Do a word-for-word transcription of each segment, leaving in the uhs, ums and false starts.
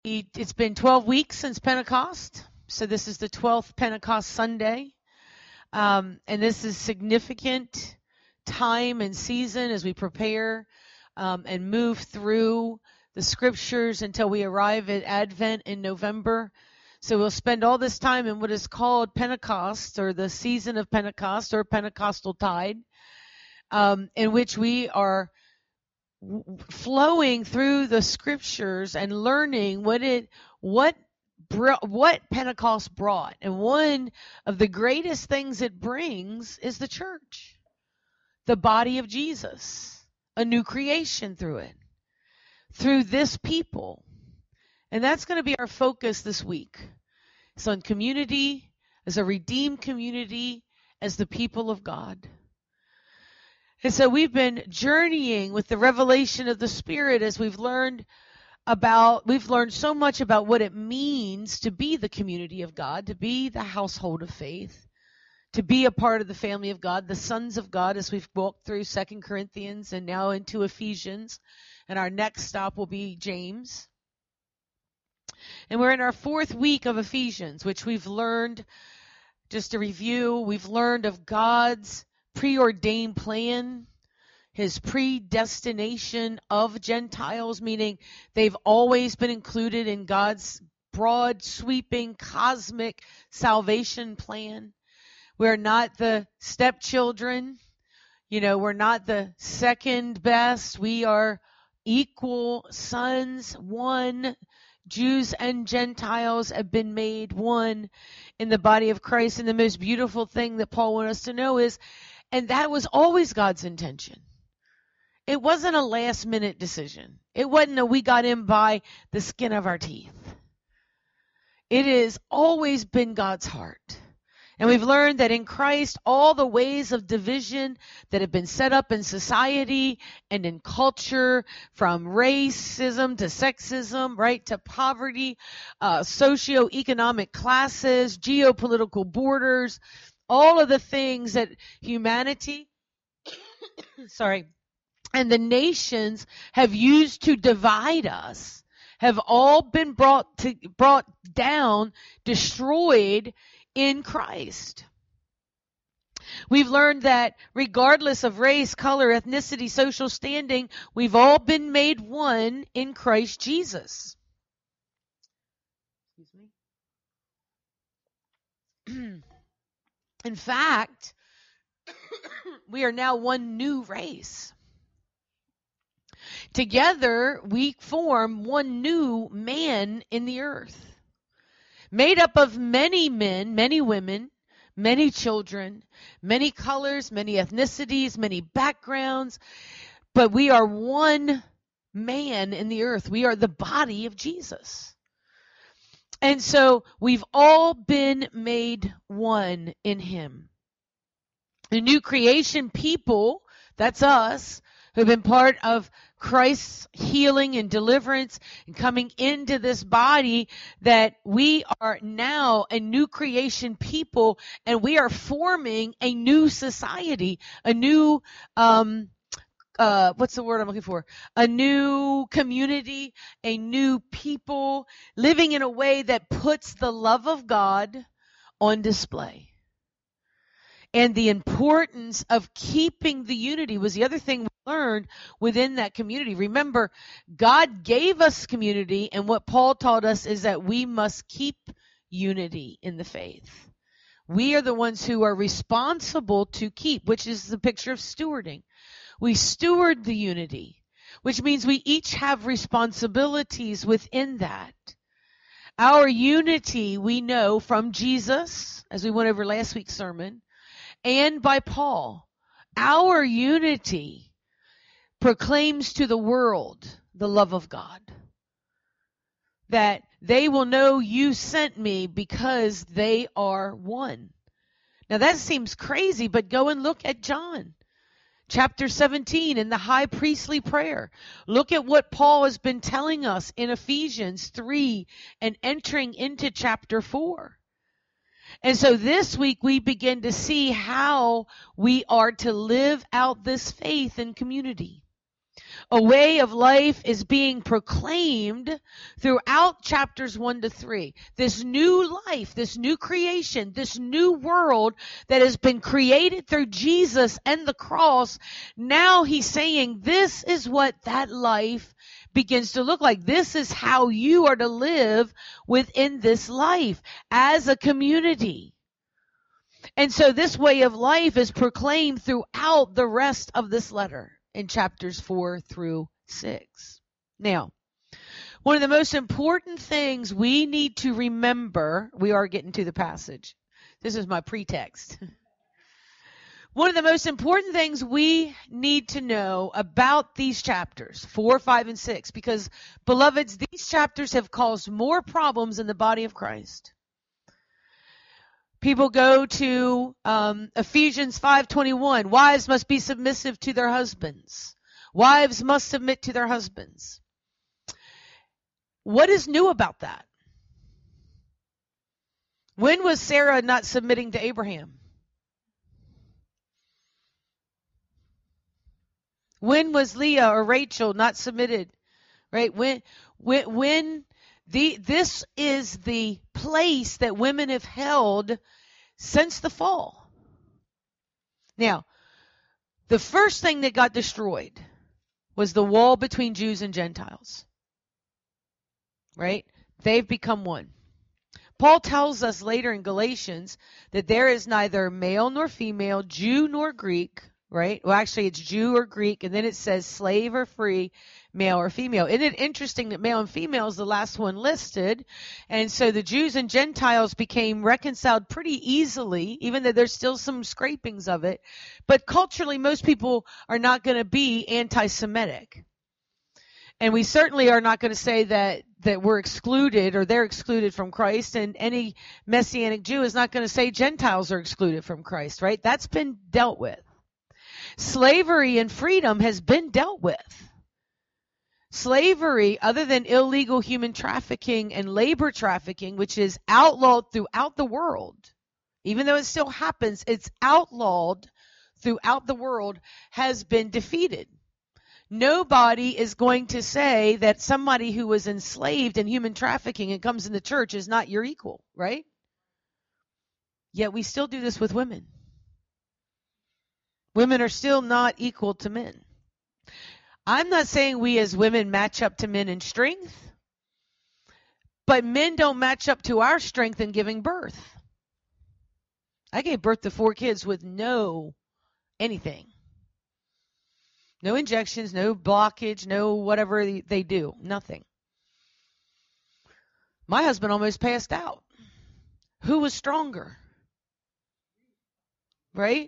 It's been twelve weeks since Pentecost, so this is the twelfth Pentecost Sunday, um, and this is significant time and season as we prepare um, and move through the scriptures until we arrive at Advent in November. So we'll spend all this time in what is called Pentecost, or the season of Pentecost, or Pentecostal tide, um, in which we are flowing through the scriptures and learning what it what what Pentecost brought. And one of the greatest things it brings is the church, the body of Jesus, a new creation through it, through this people. And that's going to be our focus this week. It's on community, as a redeemed community, as the people of God. And so we've been journeying with the revelation of the Spirit as we've learned about, we've learned so much about what it means to be the community of God, to be the household of faith, to be a part of the family of God, the sons of God, as we've walked through Second Corinthians and now into Ephesians. And our next stop will be James. And we're in our fourth week of Ephesians, which we've learned, just to review, we've learned of God's preordained plan, his predestination of Gentiles, meaning they've always been included in God's broad, sweeping, cosmic salvation plan. We're not the stepchildren. You know, we're not the second best. We are equal sons, one. Jews and Gentiles have been made one in the body of Christ. And the most beautiful thing that Paul wants us to know is, and that was always God's intention. It wasn't a last minute decision. It wasn't a we got in by the skin of our teeth. It has always been God's heart. And we've learned that in Christ, all the ways of division that have been set up in society and in culture, from racism to sexism, right, to poverty, uh, socioeconomic classes, geopolitical borders, all of the things that humanity, sorry, and the nations have used to divide us, have all been brought to, brought down, destroyed in Christ. We've learned that regardless of race, color, ethnicity, social standing, we've all been made one in Christ Jesus. Excuse me. In fact, we are now one new race. Together, we form one new man in the earth, made up of many men, many women, many children, many colors, many ethnicities, many backgrounds, but we are one man in the earth. We are the body of Jesus. And so we've all been made one in him. The new creation people, that's us, who've been part of Christ's healing and deliverance and coming into this body, that we are now a new creation people, and we are forming a new society, a new, um, uh, what's the word I'm looking for? A new community, a new people, living in a way that puts the love of God on display. And the importance of keeping the unity was the other thing we learned within that community. Remember, God gave us community, and what Paul taught us is that we must keep unity in the faith. We are the ones who are responsible to keep, which is the picture of stewarding. We steward the unity, which means we each have responsibilities within that. Our unity, we know from Jesus, as we went over last week's sermon, and by Paul. Our unity proclaims to the world the love of God, that they will know you sent me because they are one. Now that seems crazy, but go and look at John chapter seventeen in the high priestly prayer. Look at what Paul has been telling us in Ephesians three and entering into chapter four. And so this week we begin to see how we are to live out this faith in community. A way of life is being proclaimed throughout chapters one to three. This new life, this new creation, this new world that has been created through Jesus and the cross. Now he's saying this is what that life begins to look like. This is how you are to live within this life as a community. And so this way of life is proclaimed throughout the rest of this letter in chapters four through six. Now, one of the most important things we need to remember, we are getting to the passage. This is my pretext. One of the most important things we need to know about these chapters, four, five, and six, because, beloveds, these chapters have caused more problems in the body of Christ. People go to um, Ephesians five twenty-one. Wives must be submissive to their husbands. Wives must submit to their husbands. What is new about that? When was Sarah not submitting to Abraham? When was Leah or Rachel not submitted? Right? When, when, when the, this is the place that women have held since the fall. Now, the first thing that got destroyed was the wall between Jews and Gentiles. Right? They've become one. Paul tells us later in Galatians that there is neither male nor female, Jew nor Greek, right? Well, actually, it's Jew or Greek, and then it says slave or free, male or female. Isn't it interesting that male and female is the last one listed? And so the Jews and Gentiles became reconciled pretty easily, even though there's still some scrapings of it. But culturally, most people are not going to be anti-Semitic. And we certainly are not going to say that, that we're excluded or they're excluded from Christ. And any Messianic Jew is not going to say Gentiles are excluded from Christ, right? That's been dealt with. Slavery and freedom has been dealt with. Slavery, other than illegal human trafficking and labor trafficking, which is outlawed throughout the world, even though it still happens, it's outlawed throughout the world, has been defeated. Nobody is going to say that somebody who was enslaved in human trafficking and comes in the church is not your equal, right? Yet we still do this with women. Women are still not equal to men. I'm not saying we as women match up to men in strength, but men don't match up to our strength in giving birth. I gave birth to four kids with no anything. No injections, no blockage, no whatever they do. Nothing. My husband almost passed out. Who was stronger? Right?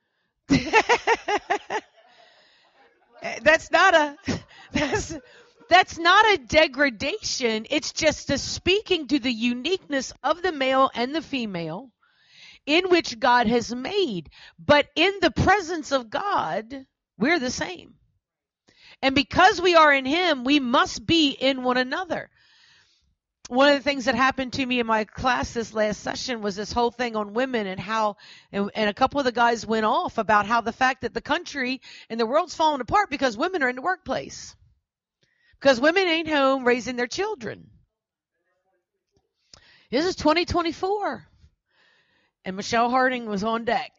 That's not a that's that's not a degradation. It's just a speaking to the uniqueness of the male and the female in which God has made. But in the presence of God, we're the same. And because we are in Him, we must be in one another. One of the things that happened to me in my class this last session was this whole thing on women and how, and, and a couple of the guys went off about how the fact that the country and the world's falling apart because women are in the workplace. Because women ain't home raising their children. This is twenty twenty-four. And Michelle Harding was on deck.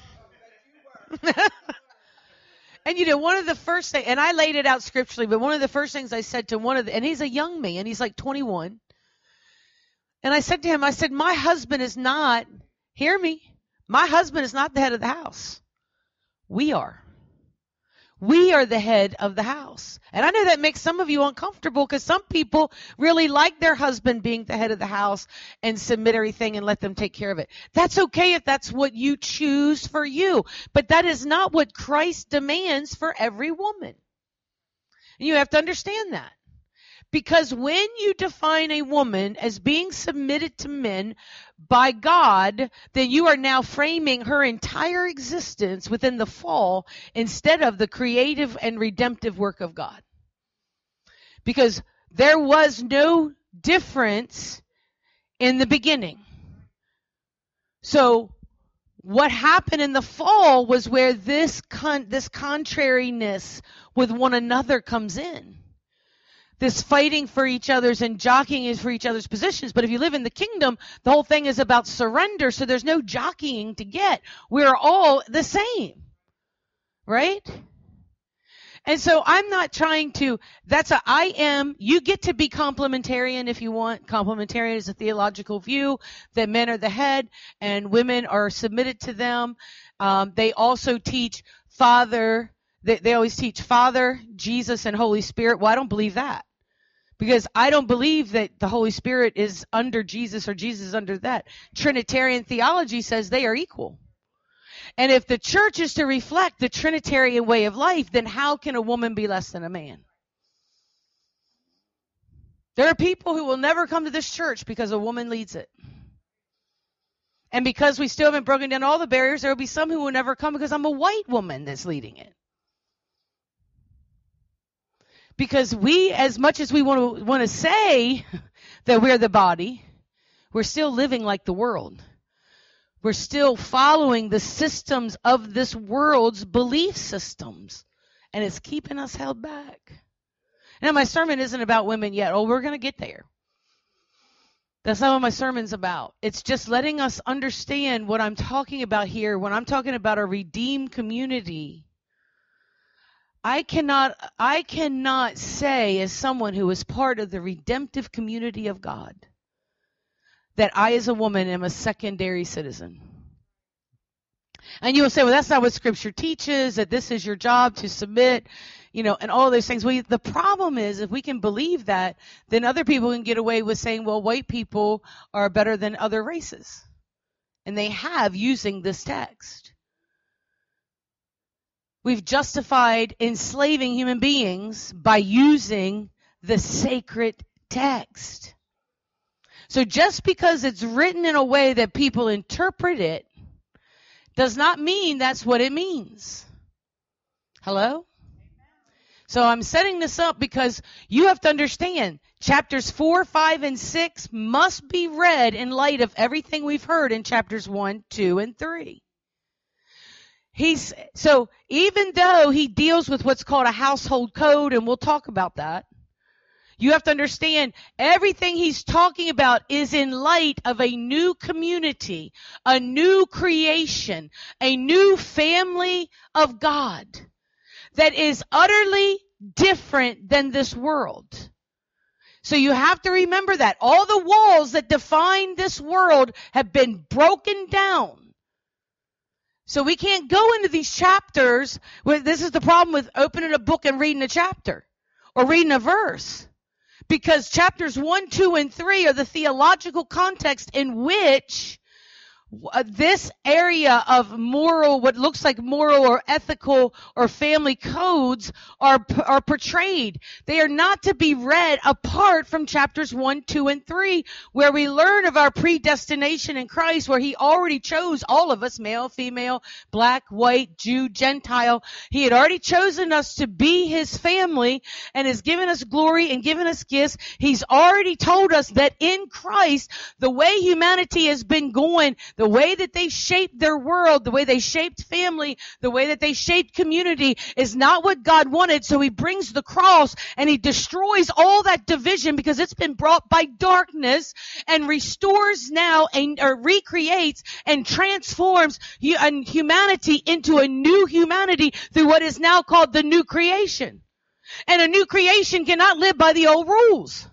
And, you know, one of the first things, and I laid it out scripturally, but one of the first things I said to one of the, and he's a young man, he's like twenty-one. And I said to him, I said, my husband is not, hear me, my husband is not the head of the house. We are. We are the head of the house. And I know that makes some of you uncomfortable because some people really like their husband being the head of the house and submit everything and let them take care of it. That's okay if that's what you choose for you. But that is not what Christ demands for every woman. And you have to understand that. Because when you define a woman as being submitted to men by God, then you are now framing her entire existence within the fall instead of the creative and redemptive work of God. Because there was no difference in the beginning. So what happened in the fall was where this con- this contrariness with one another comes in. This fighting for each other's and jockeying for each other's positions. But if you live in the kingdom, the whole thing is about surrender, so there's no jockeying to get. We're all the same. Right? And so I'm not trying to, that's a I am, you get to be complementarian if you want. Complementarian is a theological view that men are the head and women are submitted to them. Um, they also teach Father, they, they always teach Father, Jesus, and Holy Spirit. Well, I don't believe that. Because I don't believe that the Holy Spirit is under Jesus or Jesus is under that. Trinitarian theology says they are equal. And if the church is to reflect the Trinitarian way of life, then how can a woman be less than a man? There are people who will never come to this church because a woman leads it. And because we still haven't broken down all the barriers, there will be some who will never come because I'm a white woman that's leading it. Because we, as much as we want to want to say that we're the body, we're still living like the world. We're still following the systems of this world's belief systems. And it's keeping us held back. Now, my sermon isn't about women yet. Oh, we're going to get there. That's not what my sermon's about. It's just letting us understand what I'm talking about here. When I'm talking about a redeemed community, I cannot, I cannot say as someone who is part of the redemptive community of God that I as a woman am a secondary citizen. And you will say, well, that's not what Scripture teaches, that this is your job to submit, you know, and all those things. Well, the problem is if we can believe that, then other people can get away with saying, well, white people are better than other races. And they have using this text. We've justified enslaving human beings by using the sacred text. So just because it's written in a way that people interpret it does not mean that's what it means. Hello? So I'm setting this up because you have to understand chapters four, five, and six must be read in light of everything we've heard in chapters one, two, and three. He's, so even though he deals with what's called a household code, and we'll talk about that, you have to understand everything he's talking about is in light of a new community, a new creation, a new family of God that is utterly different than this world. So you have to remember that. All the walls that define this world have been broken down. So we can't go into these chapters. This is the problem with opening a book and reading a chapter or reading a verse. Because chapters one, two, and three are the theological context in which uh, this area of moral, what looks like moral or ethical or family codes are, are portrayed. They are not to be read apart from chapters one, two, and three, where we learn of our predestination in Christ, where he already chose all of us, male, female, black, white, Jew, Gentile. He had already chosen us to be his family and has given us glory and given us gifts. He's already told us that in Christ, the way humanity has been going, the way that they shaped their world, the way they shaped family, the way that they shaped community is not what God wanted. So he brings the cross and he destroys all that division because it's been brought by darkness and restores now and or recreates and transforms humanity into a new humanity through what is now called the new creation. And a new creation cannot live by the old rules.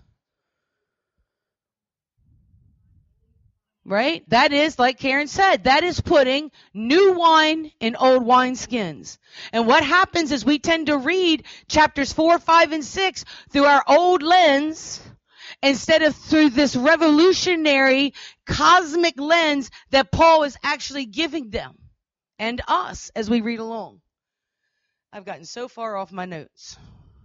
Right? That is, like Karen said, that is putting new wine in old wineskins. And what happens is we tend to read chapters four, five, and six through our old lens instead of through this revolutionary cosmic lens that Paul is actually giving them and us as we read along. I've gotten so far off my notes.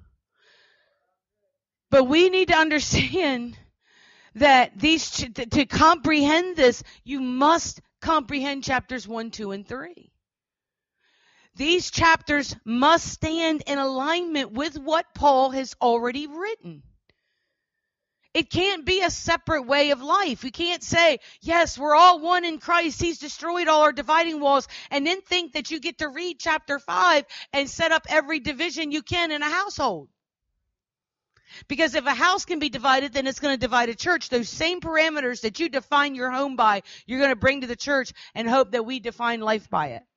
But we need to understand that these, to, to comprehend this, you must comprehend chapters one, two, and three. These chapters must stand in alignment with what Paul has already written. It can't be a separate way of life. We can't say, yes, we're all one in Christ. He's destroyed all our dividing walls, and then think that you get to read chapter five and set up every division you can in a household. Because if a house can be divided, then it's going to divide a church. Those same parameters that you define your home by, you're going to bring to the church and hope that we define life by it.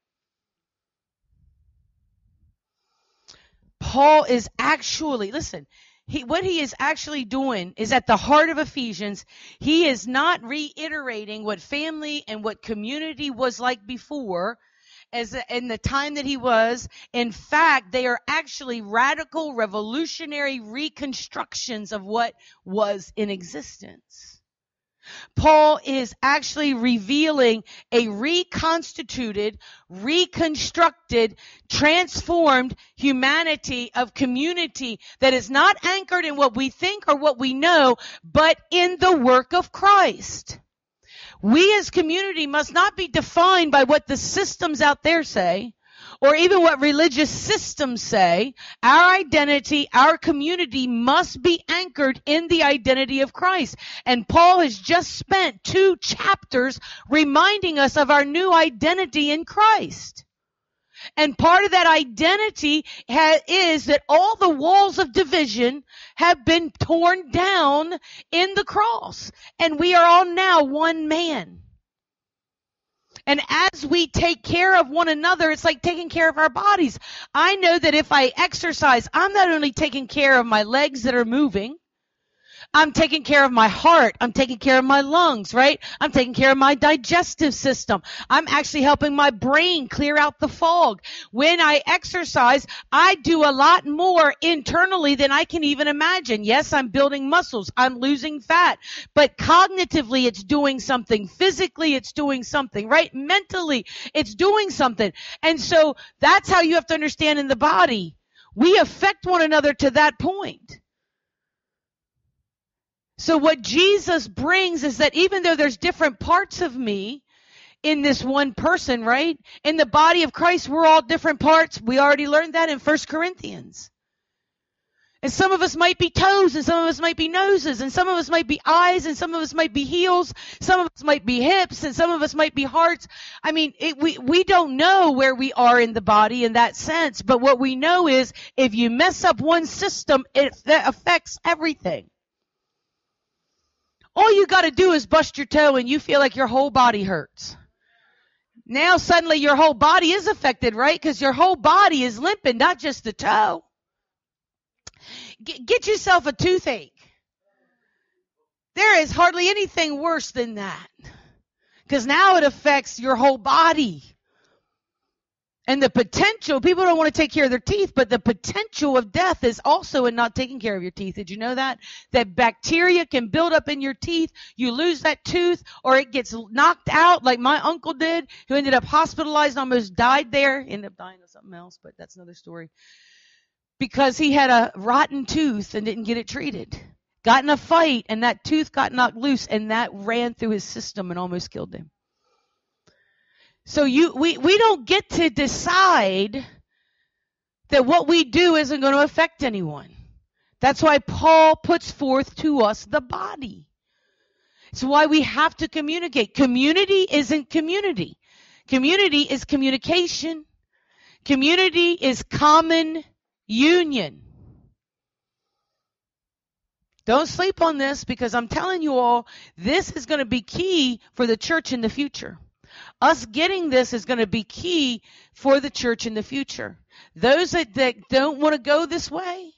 Paul is actually, listen, he, what he is actually doing is at the heart of Ephesians, he is not reiterating what family and what community was like before as a, in the time that he was. In fact, they are actually radical, revolutionary reconstructions of what was in existence. Paul is actually revealing a reconstituted, reconstructed, transformed humanity of community that is not anchored in what we think or what we know, but in the work of Christ. We as community must not be defined by what the systems out there say, or even what religious systems say. Our identity, our community must be anchored in the identity of Christ. And Paul has just spent two chapters reminding us of our new identity in Christ. And part of that identity ha- is that all the walls of division have been torn down in the cross. And we are all now one man. And as we take care of one another, it's like taking care of our bodies. I know that if I exercise, I'm not only taking care of my legs that are moving, I'm taking care of my heart. I'm taking care of my lungs, right? I'm taking care of my digestive system. I'm actually helping my brain clear out the fog. When I exercise, I do a lot more internally than I can even imagine. Yes, I'm building muscles. I'm losing fat. But cognitively, it's doing something. Physically, it's doing something, right? Mentally, it's doing something. And so that's how you have to understand in the body. We affect one another to that point. So what Jesus brings is that even though there's different parts of me in this one person, right? In the body of Christ, we're all different parts. We already learned that in First Corinthians. And some of us might be toes, and some of us might be noses, and some of us might be eyes, and some of us might be heels, some of us might be hips, and some of us might be hearts. I mean, it, we, we don't know where we are in the body in that sense, but what we know is if you mess up one system, it that affects everything. All you got to do is bust your toe and you feel like your whole body hurts. Now suddenly your whole body is affected, right? Because your whole body is limping, not just the toe. G- get yourself a toothache. There is hardly anything worse than that. Because now it affects your whole body. And the potential, people don't want to take care of their teeth, but the potential of death is also in not taking care of your teeth. Did you know that? That bacteria can build up in your teeth. You lose that tooth or it gets knocked out like my uncle did, who ended up hospitalized, almost died there. Ended up dying of something else, but that's another story. Because he had a rotten tooth and didn't get it treated. Got in a fight and that tooth got knocked loose and that ran through his system and almost killed him. So you, we, we don't get to decide that what we do isn't going to affect anyone. That's why Paul puts forth to us the body. It's why we have to communicate. Community isn't community. Community is communication. Community is common union. Don't sleep on this because I'm telling you all, this is going to be key for the church in the future. Us getting this is going to be key for the church in the future. Those that, that don't want to go this way,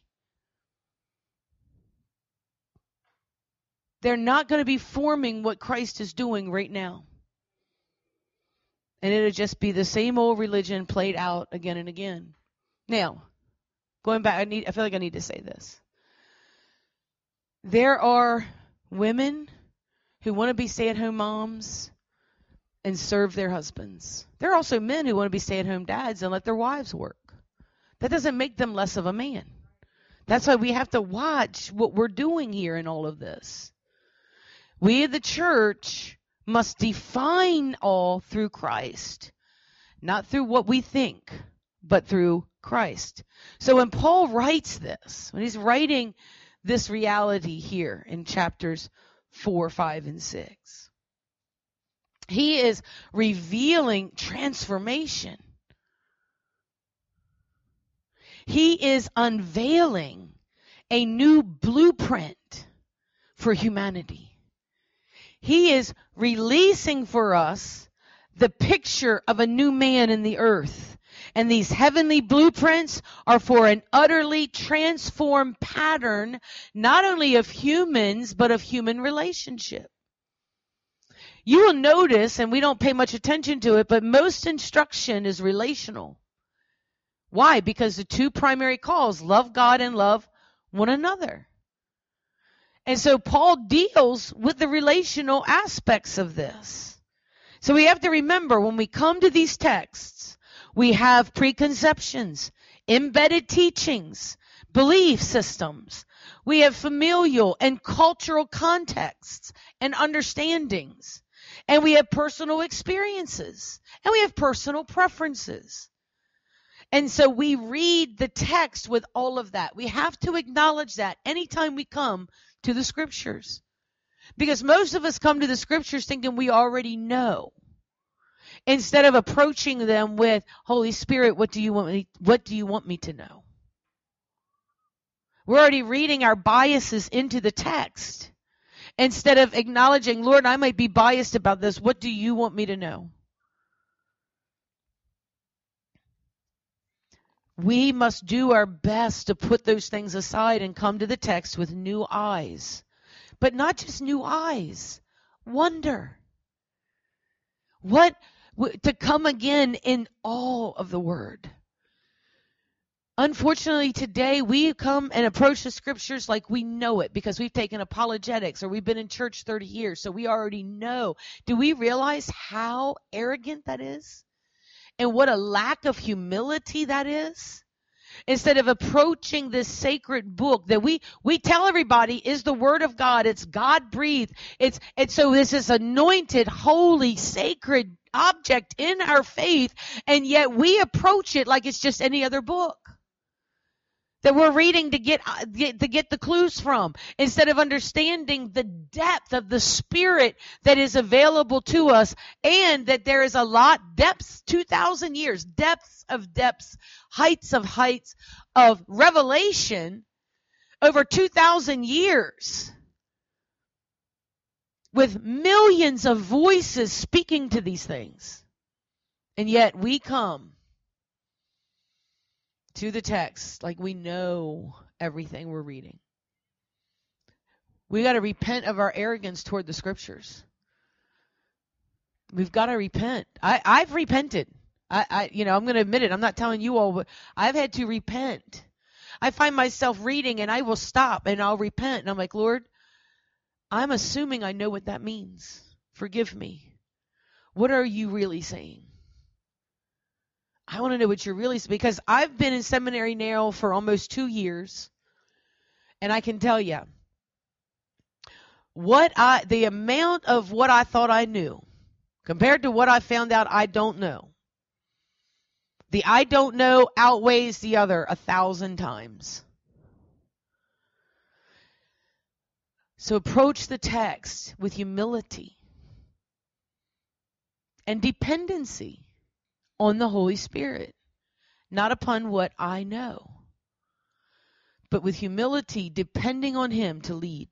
they're not going to be forming what Christ is doing right now. And it'll just be the same old religion played out again and again. Now, going back, I need, I feel like I need to say this. There are women who want to be stay-at-home moms and serve their husbands. There are also men who want to be stay-at-home dads and let their wives work. That doesn't make them less of a man. That's why we have to watch what we're doing here in all of this. We, the church, must define all through Christ, not through what we think, but through Christ. So when Paul writes this, when he's writing this reality here in chapters four, five, and six. He is revealing transformation. He is unveiling a new blueprint for humanity. He is releasing for us the picture of a new man in the earth. And these heavenly blueprints are for an utterly transformed pattern, not only of humans, but of human relationship. You will notice, and we don't pay much attention to it, but most instruction is relational. Why? Because the two primary calls, love God and love one another. And so Paul deals with the relational aspects of this. So we have to remember, when we come to these texts, we have preconceptions, embedded teachings, belief systems. We have familial and cultural contexts and understandings. And we have personal experiences. And we have personal preferences. And so we read the text with all of that. We have to acknowledge that anytime we come to the scriptures. Because most of us come to the scriptures thinking we already know. Instead of approaching them with, Holy Spirit, what do you want me, what do you want me to know? We're already reading our biases into the text. Instead of acknowledging, Lord, I might be biased about this. What do you want me to know? We must do our best to put those things aside and come to the text with new eyes. But not just new eyes. Wonder. What, to come again in all of the Word. Unfortunately, today we come and approach the scriptures like we know it because we've taken apologetics or we've been in church thirty years, so we already know. Do we realize how arrogant that is? And what a lack of humility that is? Instead of approaching this sacred book that we, we tell everybody is the Word of God. It's God-breathed. It's, it's so this is anointed, holy, sacred object in our faith, and yet we approach it like it's just any other book that we're reading to get, get to get the clues from, instead of understanding the depth of the Spirit that is available to us, and that there is a lot, depths, two thousand years, depths of depths, heights of heights of revelation over two thousand years, with millions of voices speaking to these things. And yet we come to the text like we know everything we're reading. We got to repent of our arrogance toward the scriptures. We've got to repent. I, I've repented. I, I, you know, I'm going to admit it. I'm not telling you all, but I've had to repent. I find myself reading and I will stop and I'll repent. And I'm like, Lord, I'm assuming I know what that means. Forgive me. What are you really saying? I want to know what you're really saying, because I've been in seminary now for almost two years, and I can tell you what I the amount of what I thought I knew compared to what I found out I don't know. The I don't know outweighs the other a thousand times. So approach the text with humility and dependency on the Holy Spirit, not upon what I know, but with humility, depending on Him to lead.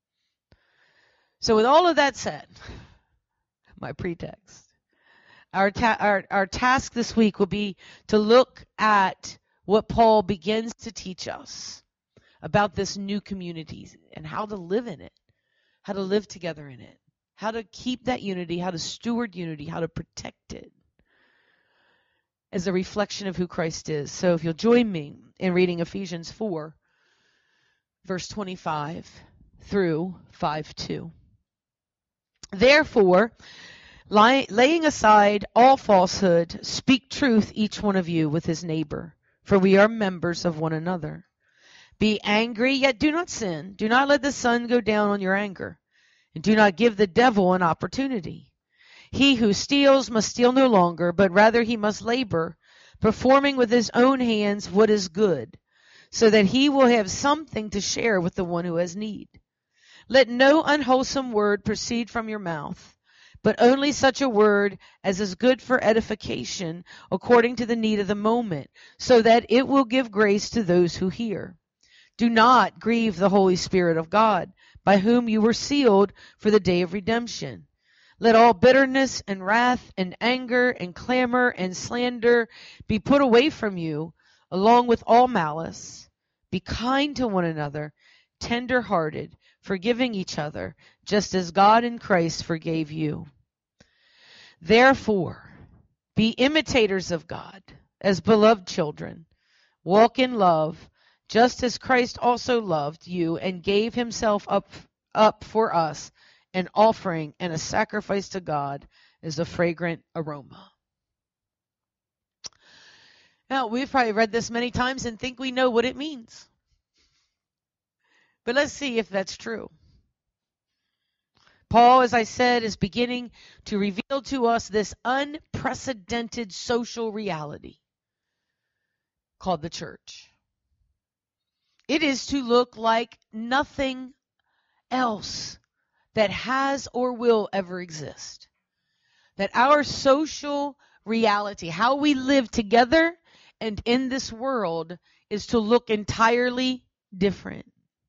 So with all of that said, my pretext, our, ta- our, our task this week will be to look at what Paul begins to teach us about this new community and how to live in it, how to live together in it, how to keep that unity, how to steward unity, how to protect it as a reflection of who Christ is. So if you'll join me in reading Ephesians four, verse twenty-five through five two. Therefore, lie, laying aside all falsehood, speak truth each one of you with his neighbor, for we are members of one another. Be angry, yet do not sin. Do not let the sun go down on your anger, and do not give the devil an opportunity. He who steals must steal no longer, but rather he must labor, performing with his own hands what is good, so that he will have something to share with the one who has need. Let no unwholesome word proceed from your mouth, but only such a word as is good for edification according to the need of the moment, so that it will give grace to those who hear. Do not grieve the Holy Spirit of God, by whom you were sealed for the day of redemption. Let all bitterness and wrath and anger and clamor and slander be put away from you, along with all malice. Be kind to one another, tender-hearted, forgiving each other, just as God in Christ forgave you. Therefore, be imitators of God, as beloved children. Walk in love, just as Christ also loved you and gave himself up, up for us, an offering and a sacrifice to God as a fragrant aroma. Now, we've probably read this many times and think we know what it means. But let's see if that's true. Paul, as I said, is beginning to reveal to us this unprecedented social reality called the church. It is to look like nothing else that has or will ever exist. That our social reality, how we live together and in this world, is to look entirely different.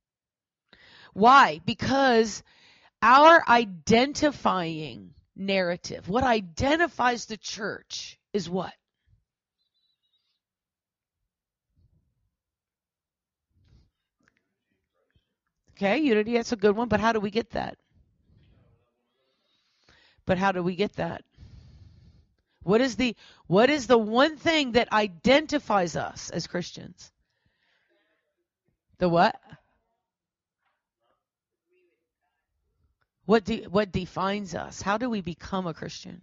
Why? Because our identifying narrative, what identifies the church, is what? Okay, unity, that's a good one, but how do we get that? But how do we get that? What is the what is the one thing that identifies us as Christians? The what? What de, what defines us? How do we become a Christian?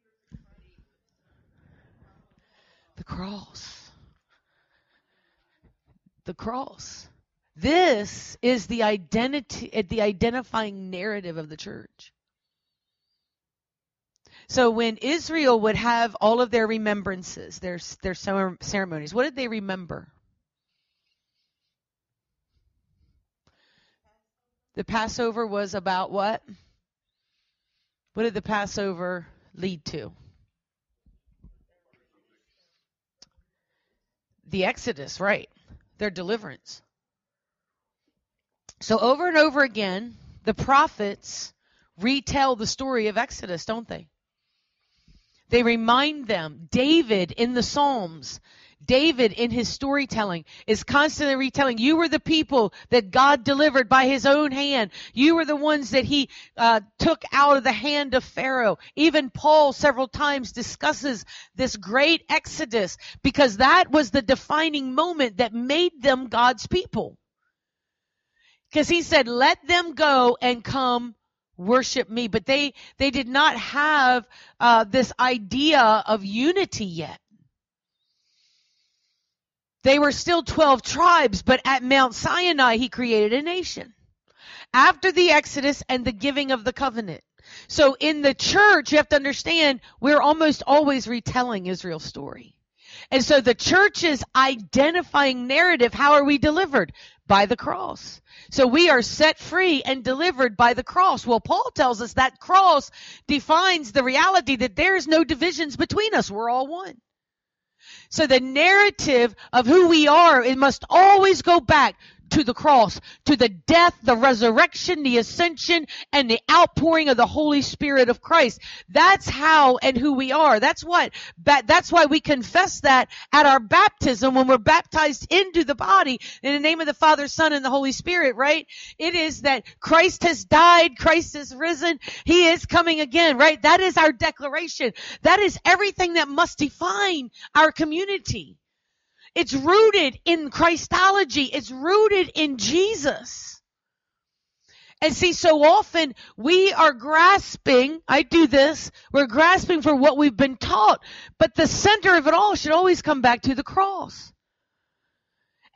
The cross. The cross. This is the identity, the identifying narrative of the church. So when Israel would have all of their remembrances, their, their ceremonies, what did they remember? The Passover was about what? What did the Passover lead to? The Exodus, right? Their deliverance. So over and over again, the prophets retell the story of Exodus, don't they? They remind them. David in the Psalms, David in his storytelling is constantly retelling, you were the people that God delivered by his own hand. You were the ones that he uh, took out of the hand of Pharaoh. Even Paul several times discusses this great Exodus because that was the defining moment that made them God's people. Because he said, let them go and come worship me. But they, they did not have uh, this idea of unity yet. They were still twelve tribes, but at Mount Sinai, he created a nation. After the Exodus and the giving of the covenant. So in the church, you have to understand, we're almost always retelling Israel's story. And so the church's identifying narrative, how are we delivered? By the cross. So we are set free and delivered by the cross. Well, Paul tells us that cross defines the reality that there is no divisions between us. We're all one. So the narrative of who we are, it must always go back to the cross, to the death, the resurrection, the ascension, and the outpouring of the Holy Spirit of Christ. That's how and who we are. That's what, that's why we confess that at our baptism when we're baptized into the body in the name of the Father, Son, and the Holy Spirit, right? It is that Christ has died, Christ has risen, He is coming again, right? That is our declaration. That is everything that must define our community. It's rooted in Christology. It's rooted in Jesus. And see, so often we are grasping, I do this, we're grasping for what we've been taught. But the center of it all should always come back to the cross.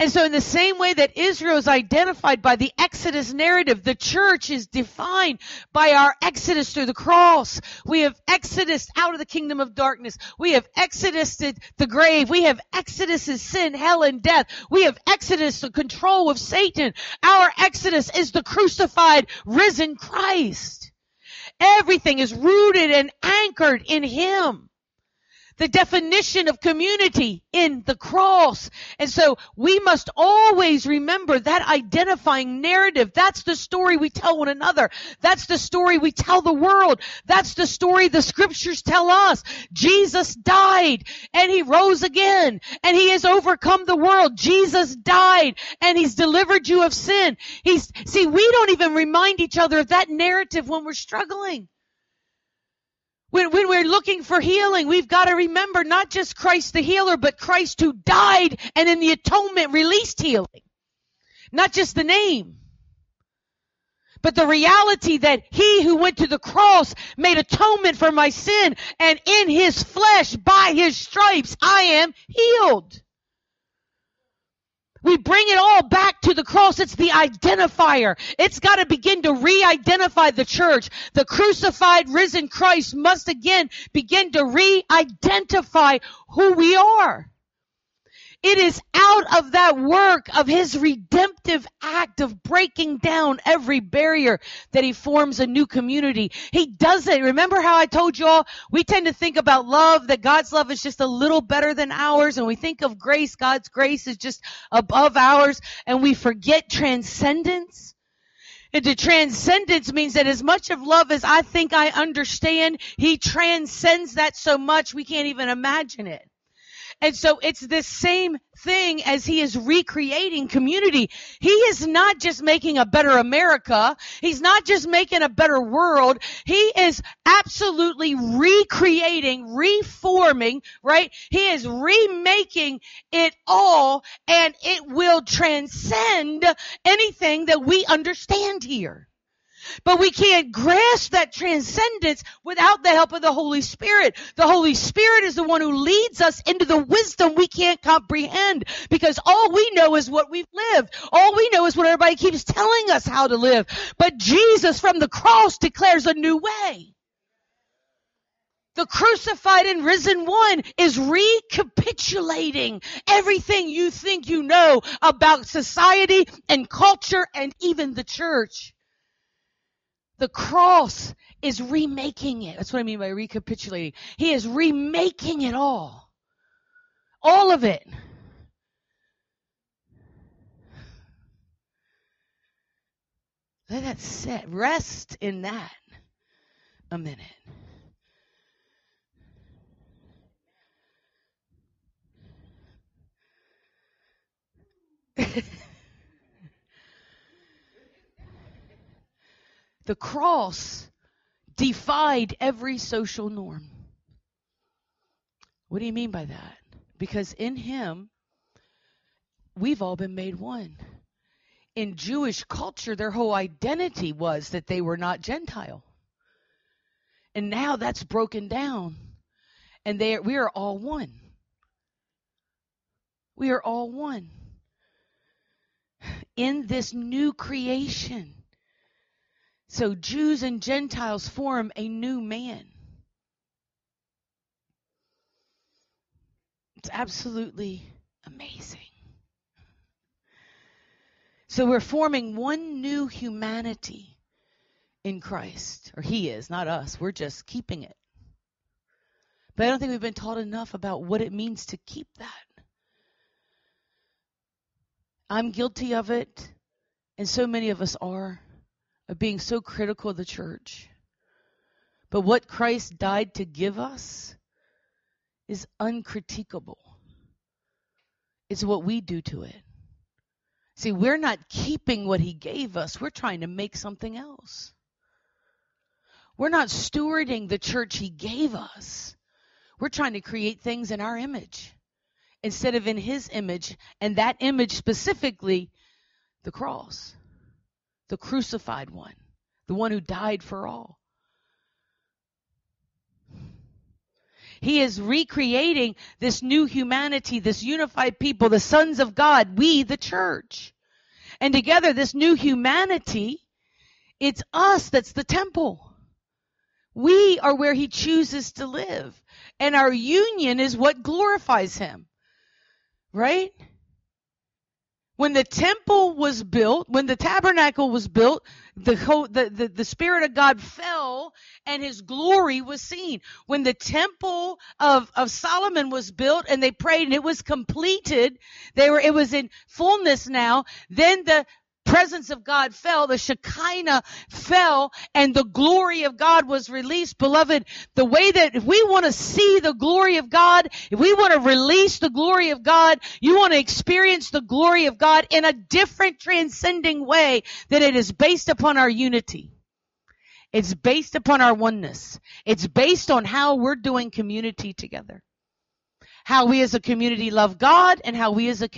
And so in the same way that Israel is identified by the Exodus narrative, the church is defined by our exodus through the cross. We have exodus out of the kingdom of darkness. We have exodused the grave. We have exodus sin, hell, and death. We have exodus the control of Satan. Our exodus is the crucified, risen Christ. Everything is rooted and anchored in Him. The definition of community in the cross. And so we must always remember that identifying narrative. That's the story we tell one another. That's the story we tell the world. That's the story the scriptures tell us. Jesus died and He rose again and He has overcome the world. Jesus died and He's delivered you of sin. He's, see, we don't even remind each other of that narrative when we're struggling. When, when we're looking for healing, we've got to remember not just Christ the healer, but Christ who died and in the atonement released healing. Not just the name, but the reality that He who went to the cross made atonement for my sin, and in His flesh, by His stripes, I am healed. We bring it all back to the cross. It's the identifier. It's got to begin to re-identify the church. The crucified, risen Christ must again begin to re-identify who we are. It is out of that work of His redemptive act of breaking down every barrier that He forms a new community. He does it. Remember how I told you all, we tend to think about love, that God's love is just a little better than ours, and we think of grace, God's grace is just above ours, and we forget transcendence. And the transcendence means that as much of love as I think I understand, He transcends that so much we can't even imagine it. And so it's this same thing as He is recreating community. He is not just making a better America. He's not just making a better world. He is absolutely recreating, reforming, right? He is remaking it all, and it will transcend anything that we understand here. But we can't grasp that transcendence without the help of the Holy Spirit. The Holy Spirit is the one who leads us into the wisdom we can't comprehend, because all we know is what we've lived. All we know is what everybody keeps telling us how to live. But Jesus from the cross declares a new way. The crucified and risen one is recapitulating everything you think you know about society and culture and even the church. The cross is remaking it. That's what I mean by recapitulating. He is remaking it all. All of it. Let that sit. Rest in that a minute. The cross defied every social norm. What do you mean by that? Because in Him, we've all been made one. In Jewish culture, their whole identity was that they were not Gentile. And now that's broken down. And they are, we are all one. We are all one. In this new creation. So Jews and Gentiles form a new man. It's absolutely amazing. So we're forming one new humanity in Christ. Or He is, not us. We're just keeping it. But I don't think we've been taught enough about what it means to keep that. I'm guilty of it, and so many of us are, of being so critical of the church. But what Christ died to give us is uncritiquable. It's what we do to it. See, we're not keeping what He gave us. We're trying to make something else. We're not stewarding the church He gave us. We're trying to create things in our image instead of in His image, and that image specifically, the cross. The crucified one, the one who died for all. He is recreating this new humanity, this unified people, the sons of God, we, the church. And together, this new humanity, it's us that's the temple. We are where he chooses to live. And our union is what glorifies him. Right? When the temple was built, when the tabernacle was built, the, the, the, the Spirit of God fell and his glory was seen. When the temple of, of Solomon was built and they prayed and it was completed, they were, it was in fullness now, then the presence of God fell, the Shekinah fell, and the glory of God was released. Beloved, the way that if we want to see the glory of God, if we want to release the glory of God, you want to experience the glory of God in a different transcending way, that it is based upon our unity. It's based upon our oneness. It's based on how we're doing community together. How we as a community love God and how we as a